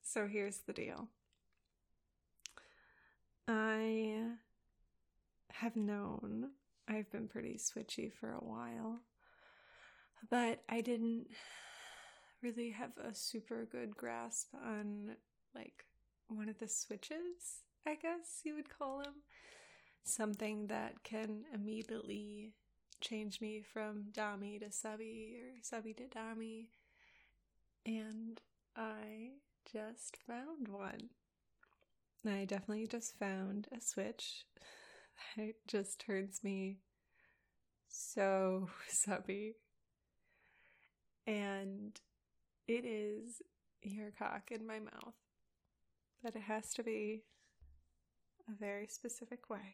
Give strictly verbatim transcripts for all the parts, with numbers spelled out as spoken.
So here's the deal. I have known I've been pretty switchy for a while, but I didn't really have a super good grasp on like one of the switches, I guess you would call them. Something that can immediately change me from Dami to Subby or Subby to Dami. And I just found one. I definitely just found a switch that just turns me so Subby. And it is your cock in my mouth. But it has to be a very specific way.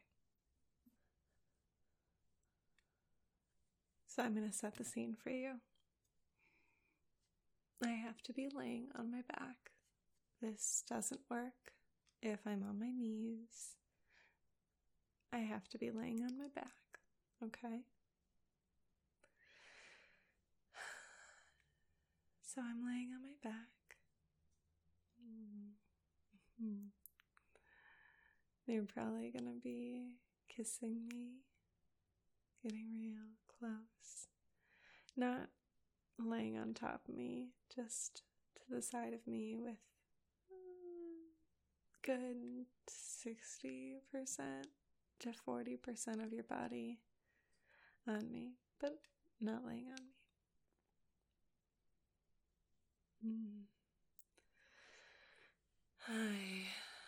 So I'm going to set the scene for you. I have to be laying on my back. This doesn't work if I'm on my knees. I have to be laying on my back, okay? So I'm laying on my back. Mm-hmm. You're probably going to be kissing me, getting real close. Not laying on top of me, just to the side of me with a good sixty percent to forty percent of your body on me, but not laying on me. Mm. I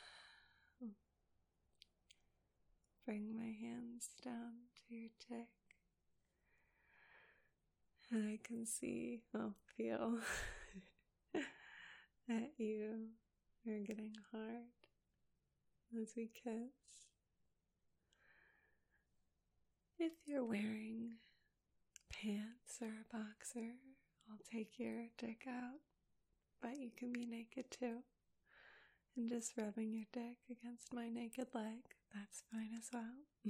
bring my hands down to your dick. And I can see, oh, feel that you are getting hard as we kiss. If you're wearing pants or a boxer, I'll take your dick out, but you can be naked too. And just rubbing your dick against my naked leg, that's fine as well.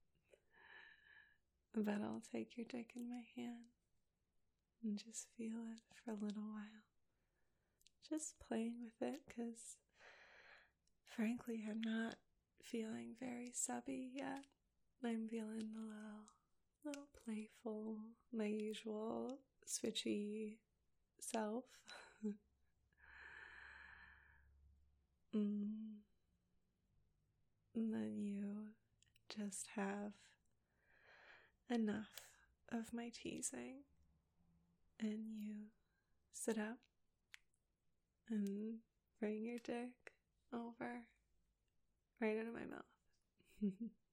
But I'll take your dick in my hand and just feel it for a little while. Just playing with it, because frankly, I'm not feeling very subby yet. I'm feeling a little, little playful, my usual switchy self. mm. And then you just have enough of my teasing, and you sit up and bring your dick over right into my mouth.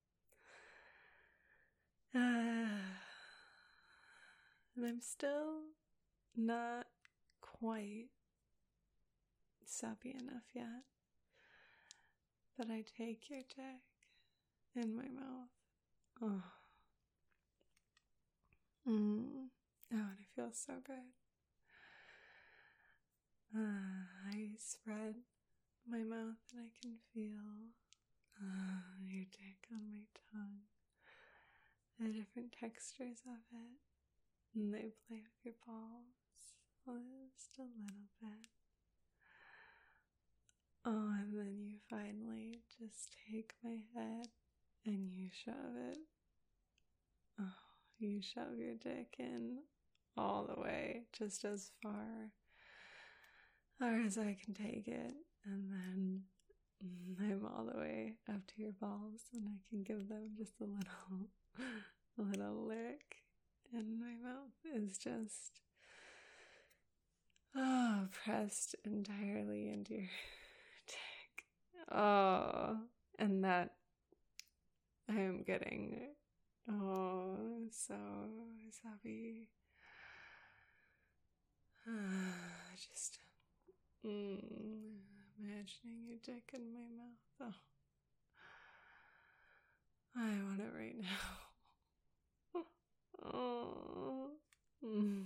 uh, and I'm still not quite subby enough yet, but I take your dick in my mouth. Oh. Mm. Oh, and it feels so good. Uh, I spread my mouth and I can feel uh, your dick on my tongue. The different textures of it. And they play with your balls just a little bit. Oh, and then you finally just take my head and you shove it. Oh, you shove your dick in all the way, just as far or as I can take it, and then I'm all the way up to your balls, and I can give them just a little, a little lick, and my mouth is just, oh, pressed entirely into your dick. Oh, and that I am getting, oh, so happy. Just mm, imagining your dick in my mouth. Oh, I want it right now. Oh, mm.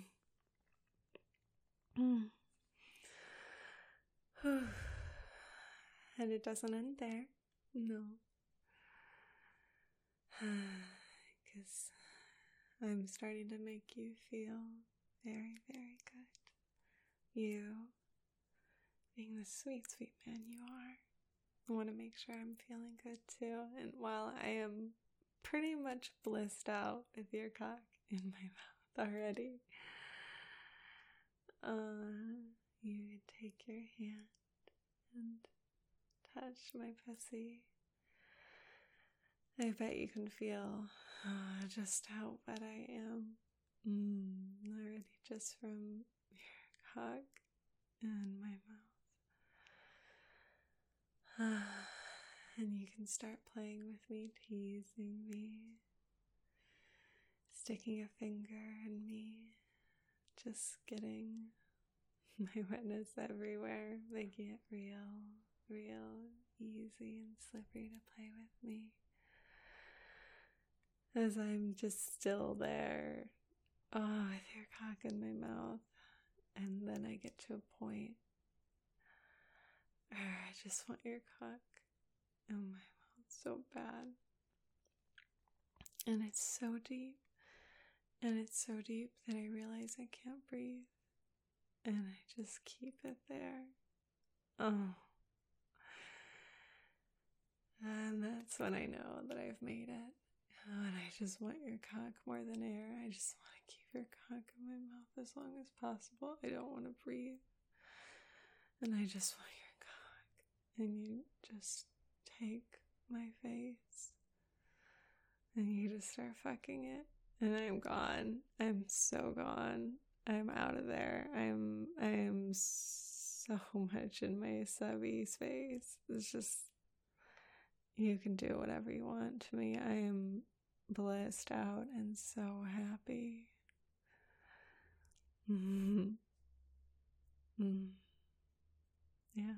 Mm. And it doesn't end there. No. Because I'm starting to make you feel very, very good. You being the sweet, sweet man you are. I want to make sure I'm feeling good too. And while I am pretty much blissed out with your cock in my mouth already, uh, you take your hand and touch my pussy. I bet you can feel uh, just how wet I am mm, already just from your cock in my mouth. And you can start playing with me, teasing me, sticking a finger in me, just getting my wetness everywhere, making it real, real easy and slippery to play with me. As I'm just still there, oh, with your cock in my mouth, and then I get to a point where I just want your cock in my mouth so bad. And it's so deep, and it's so deep that I realize I can't breathe, and I just keep it there. Oh. And that's when I know that I've made it. Oh, and I just want your cock more than air. I just want to keep your cock in my mouth as long as possible. I don't want to breathe. And I just want your cock. And you just take my face. And you just start fucking it. And I'm gone. I'm so gone. I'm out of there. I'm I am so much in my subby space. It's just, you can do whatever you want to me. I am blissed out and so happy. Mm-hmm. Mm. Yeah.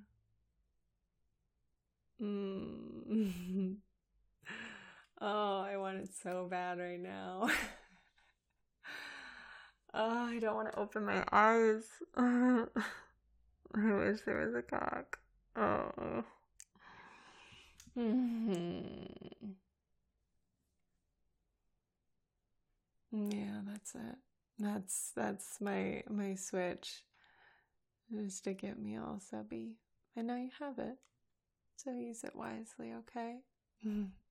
Mm. Oh, I want it so bad right now. Oh, I don't want to open my eyes. I wish there was a cock. Oh. Mm-hmm. Yeah, that's it. That's that's my my switch. Just to get me all subby. And now you have it. So use it wisely, okay?